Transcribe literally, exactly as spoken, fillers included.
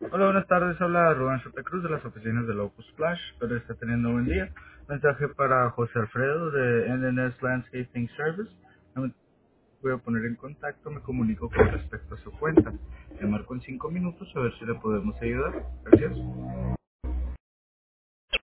Hola, buenas tardes. Habla Rubén Santa Cruz de las oficinas de Locus Flash. Espero esté teniendo un buen día. Mensaje para José Alfredo de N N S Landscaping Service. Me voy a poner en contacto, me comunico con respecto a su cuenta. Le marco en cinco minutos a ver si le podemos ayudar. Gracias.